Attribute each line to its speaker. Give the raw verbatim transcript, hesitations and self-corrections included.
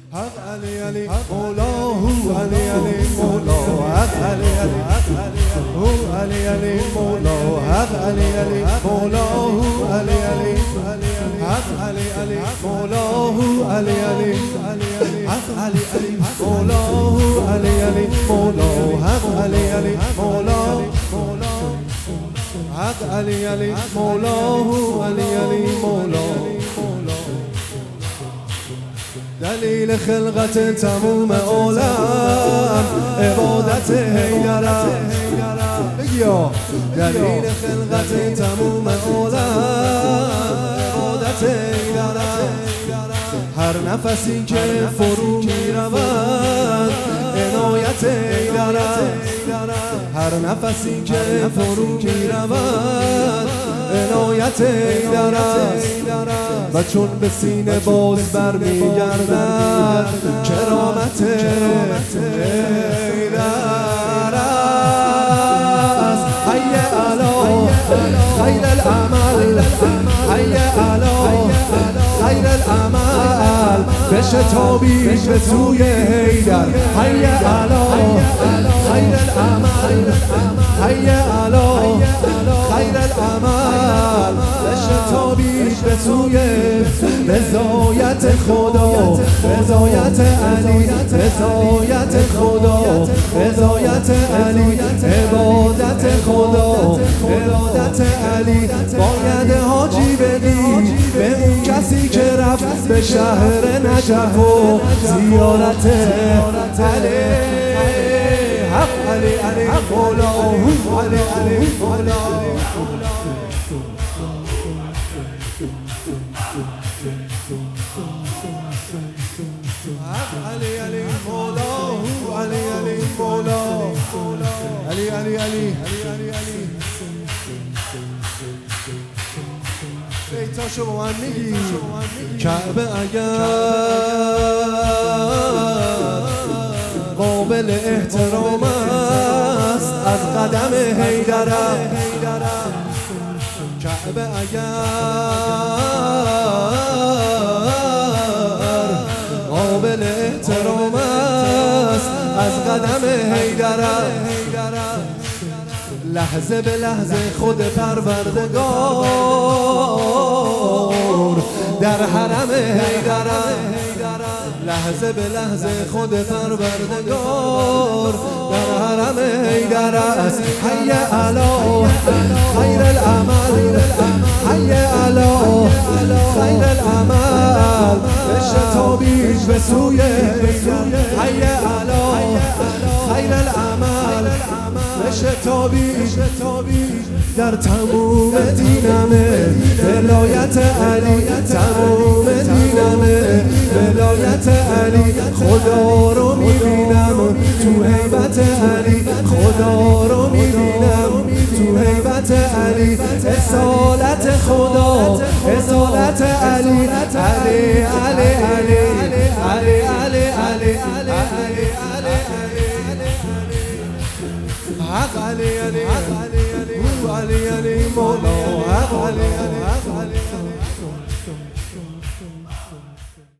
Speaker 1: حق علی علی مولاه علی علی مولاه حق علی علی هو علی علی مولاه حق علی علی مولاه علی علی حق علی علی مولاه علی علی حق علی علی مولاه علی علی مولاه حق علی علی مولاه حق علی علی مولاه علی علی مولاه دلیل خلقت تموم عالم عبادت حیدرم بگیا دلیل خلقت تموم عالم عبادت حیدرم هر نفسی که فرو می رود عنایت حیدرم هر نفسی که فرو می رود عنایت حیدرم و چون به سینه باز بر می گردد کرامت حیدر است حی علی خیر العمل حی علی خیر العمل بشتابی به سوی حیدر حی علی خیر العمل حی علی خیر العمل بشتابی به سوی رضایت خدا رضایت علی رضایت خدا رضایت علی عبادت خدا عبادت علی باید حاجی بدی به اون کسی که رفت به شهر نجف و زیارت علی حق علی علی مولاه علی علی مولاه علی علی مولاه علی علی مولاه علی علی علی علی علی بیتاشو با من میگی کعبه اگر قابل احترام است از قدم حیدرم کعبه اگر قابل احترام است از قدم حیدرم لحظه به لحظه خود پروردگار در حرم حیدرم لحظه به لحظه خود پروردگار در حرم حیدر است حی علی خیر العمل حی علی خیر العمل بشتابی به سوی حی علی خیر العمل بشتابی در تموم دینمه ولایت علی تموم دینمه ولایت علی خدا رو میبینم تو هیبت علی خدا رو میبینم تو هیبت علی اصالت خدا اصالت علی علی علی علی علی علی علی علی حق علی علی علی علی علی مولا حق علی علی